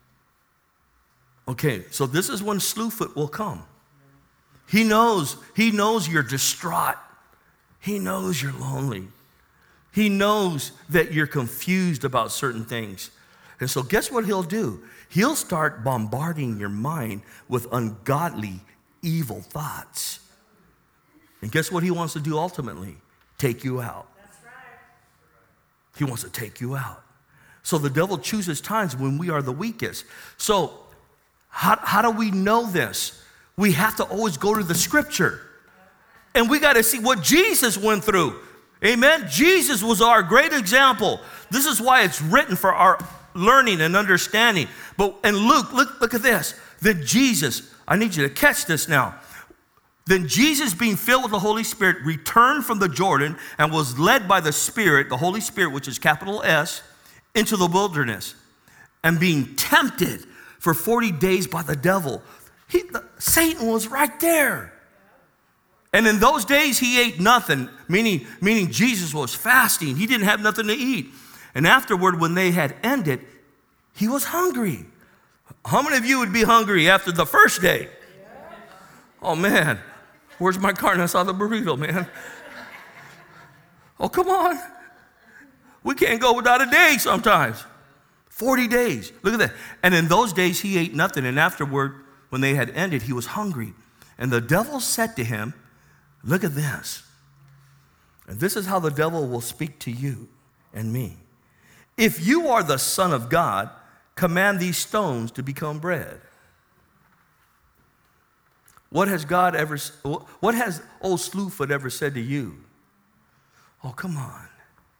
Okay, so this is when Slewfoot will come. He knows, he knows you're distraught. He knows you're lonely. He knows that you're confused about certain things. And so guess what he'll do? He'll start bombarding your mind with ungodly, evil thoughts. And guess what he wants to do ultimately? Take you out. That's right. He wants to take you out. So the devil chooses times when we are the weakest. So how, how do we know this? We have to always go to the scripture. And we got to see what Jesus went through. Amen? Jesus was our great example. This is why it's written for our learning and understanding. But and Luke, look, look at this. Then Jesus, I need you to catch this now. Then Jesus, being filled with the Holy Spirit, returned from the Jordan and was led by the Spirit, the Holy Spirit, which is capital S, into the wilderness. And being tempted for forty days by the devil. He, the, Satan was right there. And in those days, he ate nothing, meaning, meaning Jesus was fasting. He didn't have nothing to eat. And afterward, when they had ended, he was hungry. How many of you would be hungry after the first day? Oh, man. Where's my carne asada burrito, man? Oh, come on. We can't go without a day sometimes. forty days. Look at that. And in those days, he ate nothing. And afterward, when they had ended, he was hungry. And the devil said to him, look at this. And this is how the devil will speak to you and me. If you are the Son of God, command these stones to become bread. What has God ever, what has old Slewfoot ever said to you? Oh, come on.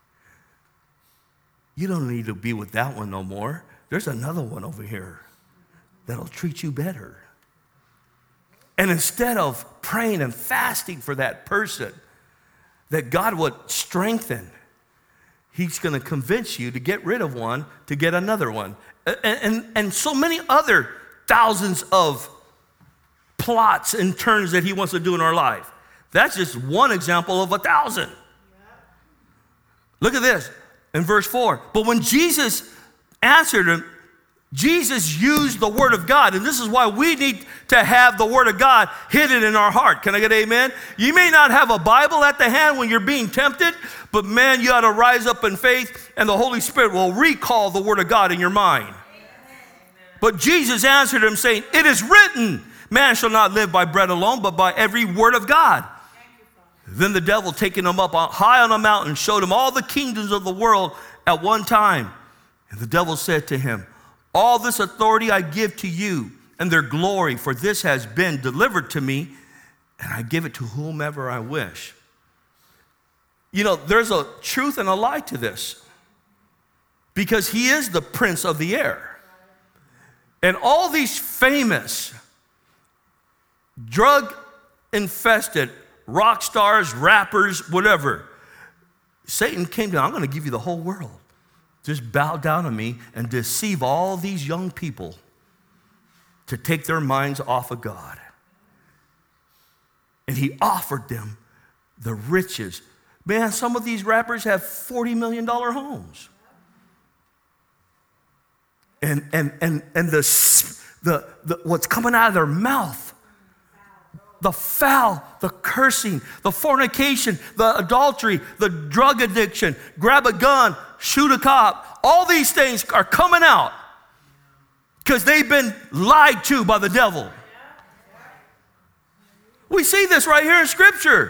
You don't need to be with that one no more. There's another one over here that'll treat you better. And instead of praying and fasting for that person that God would strengthen, he's going to convince you to get rid of one to get another one. And, and, and so many other thousands of plots and turns that he wants to do in our life. That's just one example of a thousand. Look at this in verse four. But when Jesus answered him, Jesus used the word of God, and this is why we need to have the word of God hidden in our heart. Can I get amen? You may not have a Bible at the hand when you're being tempted, but man, you ought to rise up in faith, and the Holy Spirit will recall the word of God in your mind. Amen. But Jesus answered him, saying, it is written, man shall not live by bread alone, but by every word of God. Then the devil, taking him up high on a mountain, showed him all the kingdoms of the world at one time. And the devil said to him, all this authority I give to you and their glory, for this has been delivered to me, and I give it to whomever I wish. You know, there's a truth and a lie to this, because he is the prince of the air. And all these famous, drug-infested rock stars, rappers, whatever, Satan came down, I'm going to give you the whole world. Just bow down to me and deceive all these young people to take their minds off of God. And he offered them the riches. Man, some of these rappers have forty million dollars homes. And, and, and, and the, the, the, what's coming out of their mouth, the foul, the cursing, the fornication, the adultery, the drug addiction, grab a gun, shoot a cop, all these things are coming out because they've been lied to by the devil. We see this right here in Scripture.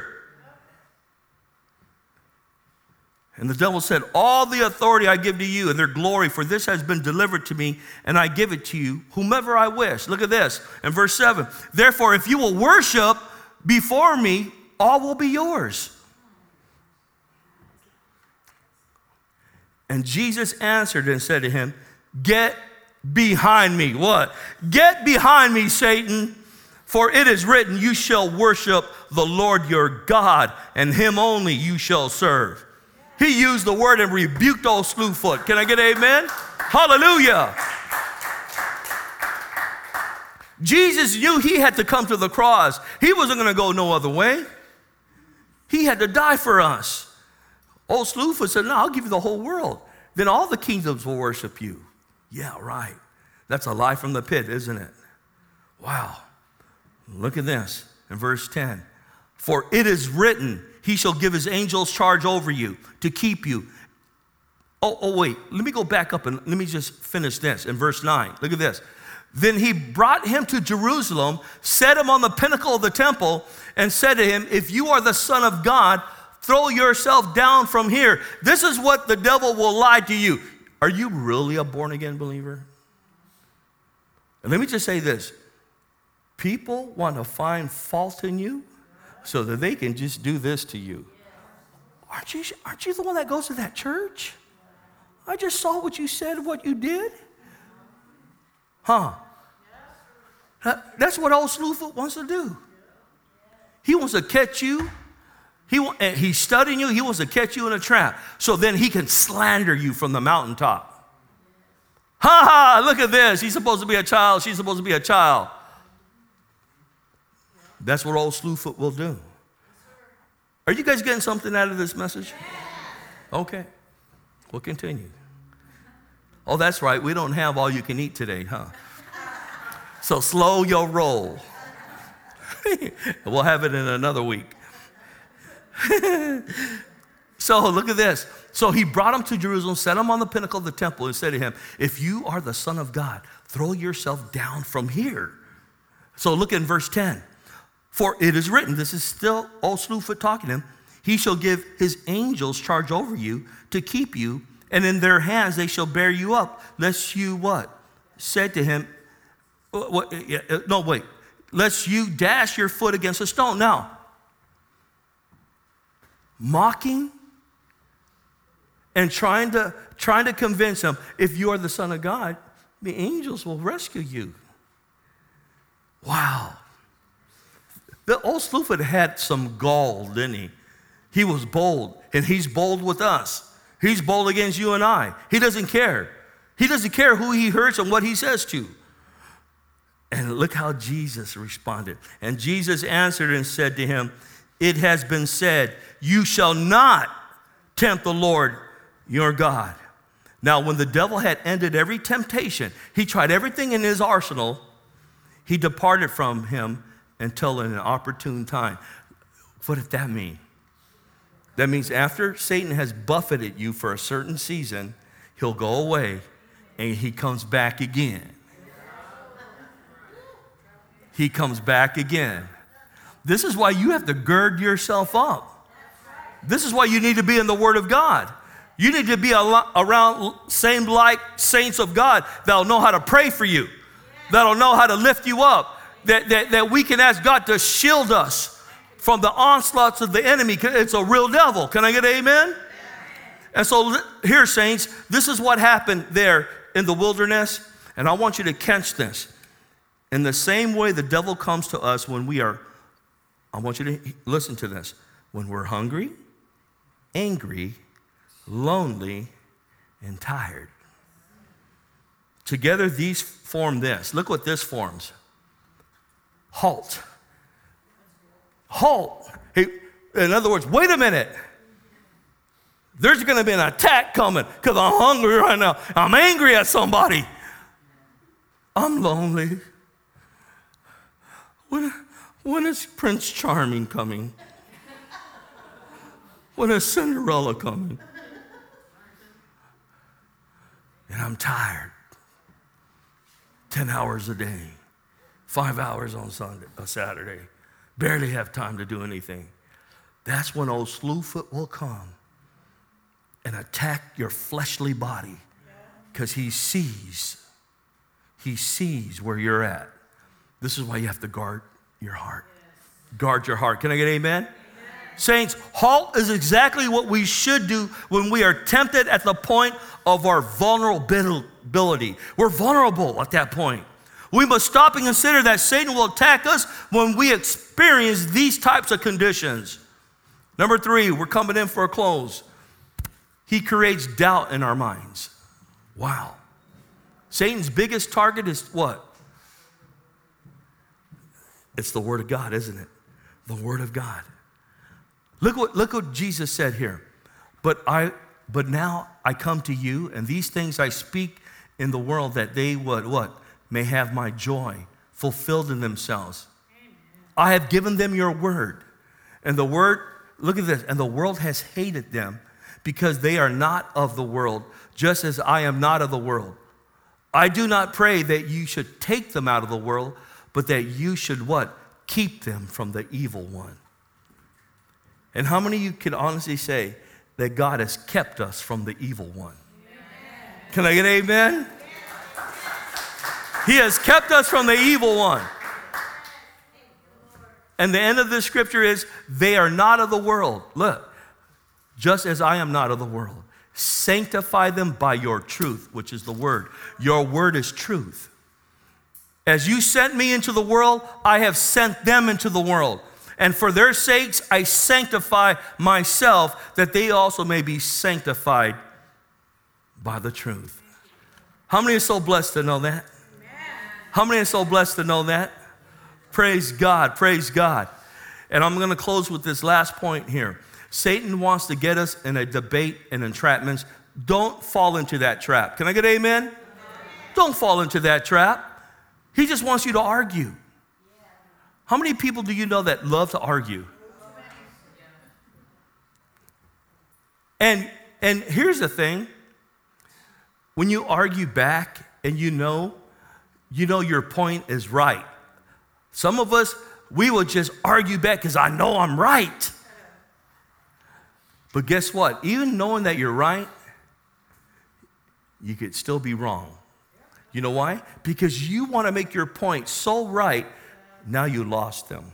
And the devil said, all the authority I give to you and their glory, for this has been delivered to me, and I give it to you, whomever I wish. Look at this in verse seven. Therefore, if you will worship before me, all will be yours. And Jesus answered and said to him, get behind me. What? Get behind me, Satan. For it is written, you shall worship the Lord your God, and him only you shall serve. He used the word and rebuked old Slewfoot. Can I get an amen? Hallelujah. Jesus knew he had to come to the cross. He wasn't going to go no other way. He had to die for us. Old Slewfoot said, no, I'll give you the whole world. Then all the kingdoms will worship you. Yeah, right. That's a lie from the pit, isn't it? Wow. Look at this in verse ten. For it is written, he shall give his angels charge over you to keep you. Oh, oh, wait. Let me go back up and let me just finish this in verse nine. Look at this. Then he brought him to Jerusalem, set him on the pinnacle of the temple, and said to him, if you are the Son of God, throw yourself down from here. This is what the devil will lie to you. Are you really a born-again believer? And let me just say this. People want to find fault in you so that they can just do this to you. Aren't you, aren't you the one that goes to that church? I just saw what you said, what you did. Huh? That's what old Slewfoot wants to do. He wants to catch you. He, he's studying you. He wants to catch you in a trap so then he can slander you from the mountaintop. Ha ha, look at this. He's supposed to be a child. She's supposed to be a child. That's what old Slewfoot will do. Are you guys getting something out of this message? Okay, we'll continue. Oh, that's right. We don't have all you can eat today, huh? So slow your roll. We'll have it in another week. So look at this. So he brought him to Jerusalem, set him on the pinnacle of the temple, and said to him, if you are the Son of God, throw yourself down from here. So look in verse ten. For it is written, this is still old Slewfoot talking to him, he shall give his angels charge over you to keep you, and in their hands they shall bear you up, lest you what? Said to him, what, no, wait, lest you dash your foot against a stone. Now, mocking and trying to, trying to convince him, if you are the Son of God, the angels will rescue you. Wow. The old Slewfoot had some gall, didn't he? He was bold, and he's bold with us. He's bold against you and I. He doesn't care. He doesn't care who he hurts and what he says to. And look how Jesus responded. And Jesus answered and said to him, it has been said, you shall not tempt the Lord your God. Now, when the devil had ended every temptation, he tried everything in his arsenal, he departed from him until in an opportune time. What did that mean? That means after Satan has buffeted you for a certain season, he'll go away and he comes back again. He comes back again. This is why you have to gird yourself up. This is why you need to be in the Word of God. You need to be around same like saints of God that'll know how to pray for you, that'll know how to lift you up, that, that, that we can ask God to shield us from the onslaughts of the enemy. It's a real devil. Can I get an amen? And so here, saints, this is what happened there in the wilderness, and I want you to catch this. In the same way the devil comes to us when we are, I want you to listen to this, when we're hungry, angry, lonely, and tired. Together these form this. Look what this forms. Halt. Halt. Hey, in other words, wait a minute. There's going to be an attack coming because I'm hungry right now. I'm angry at somebody. I'm lonely. When, when is Prince Charming coming? When is Cinderella coming? And I'm tired. Ten hours a day. Five hours on Sunday, a Saturday. Barely have time to do anything. That's when old Slewfoot will come and attack your fleshly body because he sees, he sees where you're at. This is why you have to guard your heart. Guard your heart. Can I get amen? Amen. Saints, halt is exactly what we should do when we are tempted at the point of our vulnerability. We're vulnerable at that point. We must stop and consider that Satan will attack us when we experience these types of conditions. Number three, we're coming in for a close. He creates doubt in our minds. Wow. Satan's biggest target is what? It's the Word of God, isn't it? The Word of God. Look what, look what Jesus said here. But I, but now I come to you, and these things I speak in the world, that they would what? May have my joy fulfilled in themselves. Amen. I have given them your word. And the word, look at this, and the world has hated them because they are not of the world, just as I am not of the world. I do not pray that you should take them out of the world, but that you should what? Keep them from the evil one. And how many of you can honestly say that God has kept us from the evil one? Amen. Can I get an amen? He has kept us from the evil one. And the end of this scripture is, they are not of the world. Look, just as I am not of the world. Sanctify them by your truth, which is the word. Your word is truth. As you sent me into the world, I have sent them into the world. And for their sakes, I sanctify myself, that they also may be sanctified by the truth. How many are so blessed to know that? How many are so blessed to know that? Praise God, praise God. And I'm going to close with this last point here. Satan wants to get us in a debate and entrapments. Don't fall into that trap. Can I get an amen? Amen. Don't fall into that trap. He just wants you to argue. How many people do you know that love to argue? And, and here's the thing. When you argue back and you know, you know your point is right. Some of us, we will just argue back because I know I'm right. But guess what? Even knowing that you're right, you could still be wrong. You know why? Because you want to make your point so right, now you lost them.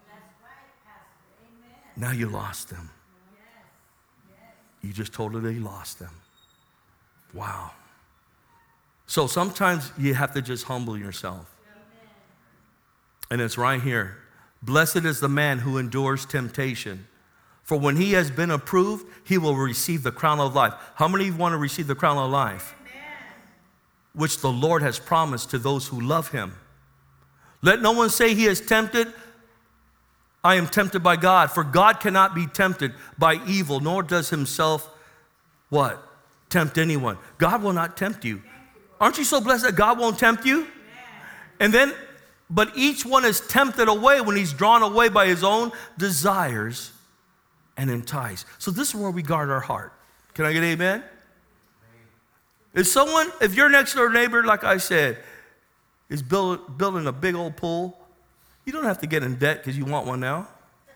Now you lost them. You just totally lost them. Wow. So sometimes you have to just humble yourself. And it's right here. Blessed is the man who endures temptation. For when he has been approved, he will receive the crown of life. How many want to receive the crown of life? Amen. Which the Lord has promised to those who love him. Let no one say he is tempted. I am tempted by God. For God cannot be tempted by evil, nor does himself what? Tempt anyone. God will not tempt you. Aren't you so blessed that God won't tempt you? Amen. And then, but each one is tempted away when he's drawn away by his own desires and enticed. So this is where we guard our heart. Can I get amen? Amen. If someone, if your next door neighbor, like I said, is build, building a big old pool, you don't have to get in debt because you want one now.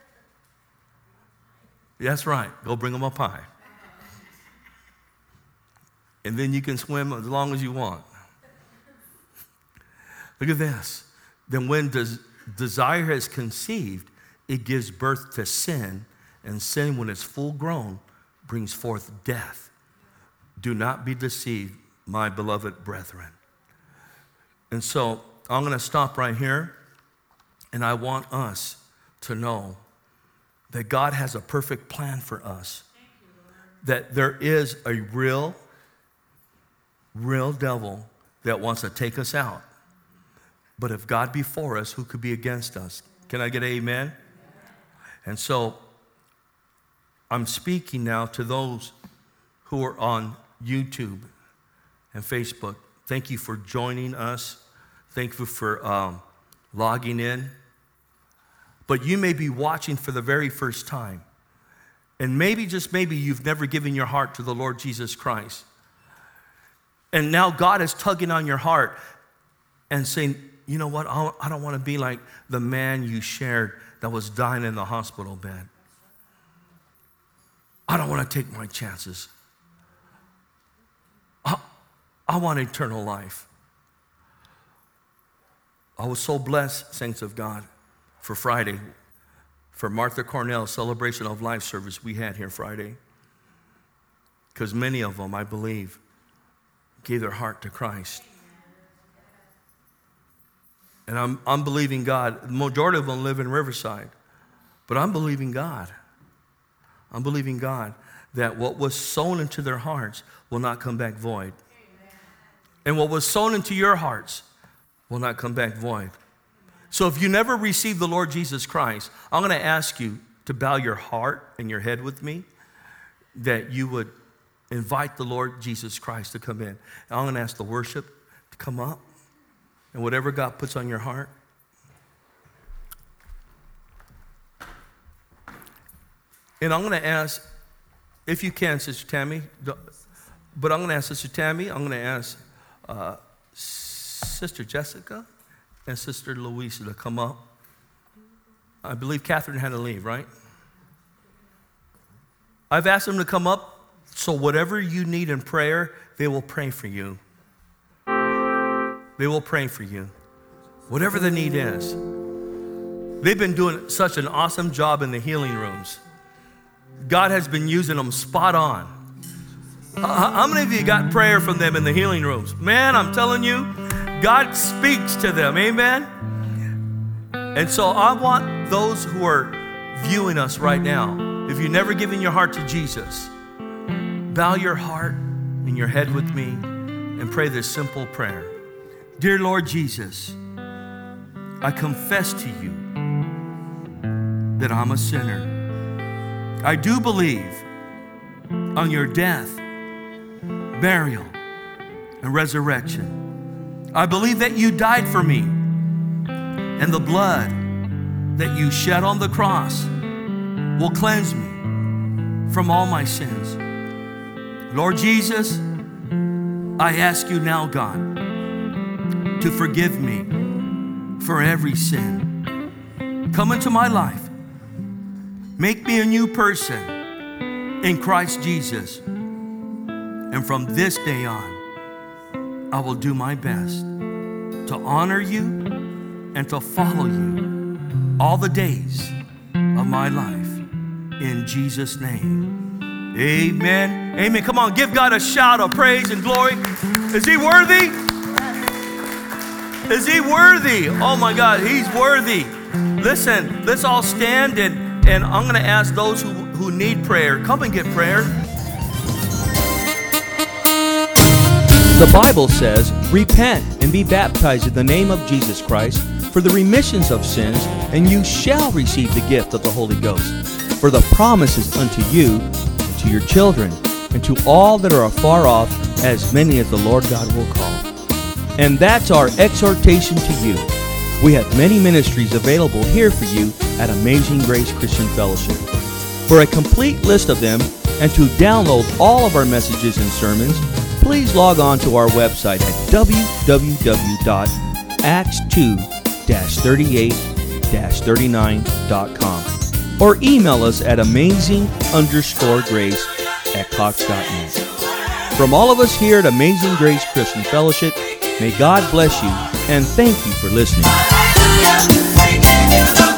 That's right. Go bring them a pie. And then you can swim as long as you want. Look at this. Then when des- desire has conceived, it gives birth to sin. And sin, when it's full grown, brings forth death. Do not be deceived, my beloved brethren. And so I'm going to stop right here. And I want us to know that God has a perfect plan for us. That there is a real, real devil that wants to take us out. But if God be for us, who could be against us? Can I get an amen? And so I'm speaking now to those who are on YouTube and Facebook. Thank you for joining us. Thank you for um, logging in. But you may be watching for the very first time. And maybe, just maybe, you've never given your heart to the Lord Jesus Christ. And now God is tugging on your heart and saying, you know what, I don't want to be like the man you shared that was dying in the hospital bed. I don't want to take my chances. I, I want eternal life. I was so blessed, saints of God, for Friday. for Martha Cornell's Celebration of Life service we had here Friday. Because many of them, I believe, gave their heart to Christ. And I'm, I'm believing God. The majority of them live in Riverside. But I'm believing God. I'm believing God that what was sown into their hearts will not come back void. Amen. And what was sown into your hearts will not come back void. So if you never received the Lord Jesus Christ, I'm going to ask you to bow your heart and your head with me, that you would invite the Lord Jesus Christ to come in. And I'm going to ask the worship to come up, and whatever God puts on your heart. And I'm going to ask, if you can, Sister Tammy, but I'm going to ask Sister Tammy, I'm going to ask uh, Sister Jessica and Sister Louisa to come up. I believe Catherine had to leave, right? I've asked them to come up, so whatever you need in prayer, they will pray for you. They will pray for you. Whatever the need is. They've been doing such an awesome job in the healing rooms. God has been using them spot on. How many of you got prayer from them in the healing rooms? Man, I'm telling you, God speaks to them, amen? And so I want those who are viewing us right now, if you've never given your heart to Jesus, bow your heart and your head with me and pray this simple prayer. Dear Lord Jesus, I confess to you that I'm a sinner. I do believe on your death, burial, and resurrection. I believe that you died for me, and the blood that you shed on the cross will cleanse me from all my sins. Lord Jesus, I ask you now, God, to forgive me for every sin. Come into my life. Make me a new person in Christ Jesus. And from this day on, I will do my best to honor you and to follow you all the days of my life. In Jesus' name, amen. Amen. Come on, give God a shout of praise and glory. Is he worthy? Is he worthy? Oh my God, he's worthy. Listen, let's all stand, and, and I'm going to ask those who, who need prayer, come and get prayer. The Bible says, repent and be baptized in the name of Jesus Christ for the remissions of sins, and you shall receive the gift of the Holy Ghost. For the promise is unto you, and to your children, and to all that are afar off, as many as the Lord God will call. And that's our exhortation to you. We have many ministries available here for you at Amazing Grace Christian Fellowship. For a complete list of them, and to download all of our messages and sermons, please log on to our website at w w w dot acts two dash thirty-eight dash thirty-nine dot com or email us at amazing underscore grace at cox dot net. From all of us here at Amazing Grace Christian Fellowship, may God bless you, and thank you for listening.